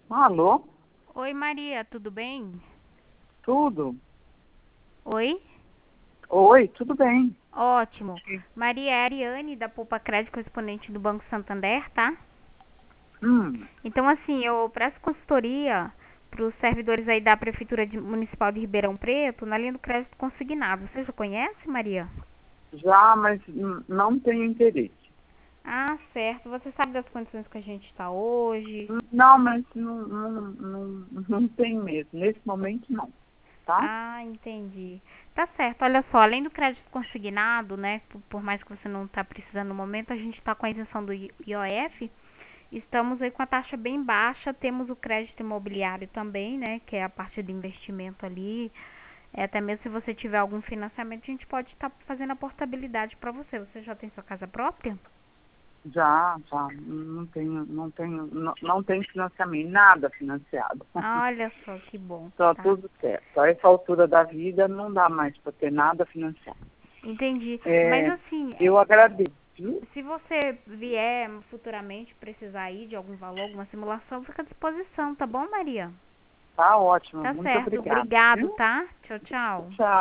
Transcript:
Alô? Oi, Maria, tudo bem? Tudo? Oi? Oi, tudo bem? Ótimo. Maria, é a Ariane da Poupa Crédito, correspondente do Banco Santander, tá? Hum, Então, assim, eu presto consultoria para os servidores aí da Municipal de Ribeirão Preto na linha do crédito consignado. Você já conhece, Maria? já, mas não tenho interesse. Ah, certo. Você sabe das condições que a gente está hoje? Não, mas não tenho mesmo. Nesse momento, não. Tá? Ah, entendi. Tá certo. Olha só, além do crédito consignado, né, por mais que você não está precisando no momento, a gente está com a isenção do IOF. Estamos aí com a taxa bem baixa, temos o crédito imobiliário também, né, que é a parte de investimento ali. Até mesmo se você tiver algum financiamento, a gente pode estar fazendo a portabilidade para você. Você já tem sua casa própria? Já. Não tenho financiamento, nada financiado. Ah, olha só que bom, Tá tá? tudo certo. A essa altura da vida não dá mais para ter nada financiado. Entendi. Mas É, assim, eu agradeço, viu? se você vier futuramente precisar aí de algum valor, alguma simulação, fica à disposição, tá bom, Maria? Tá ótimo. Tá Muito certo. obrigada, Obrigado, viu? tá? Tchau, tchau. Tchau.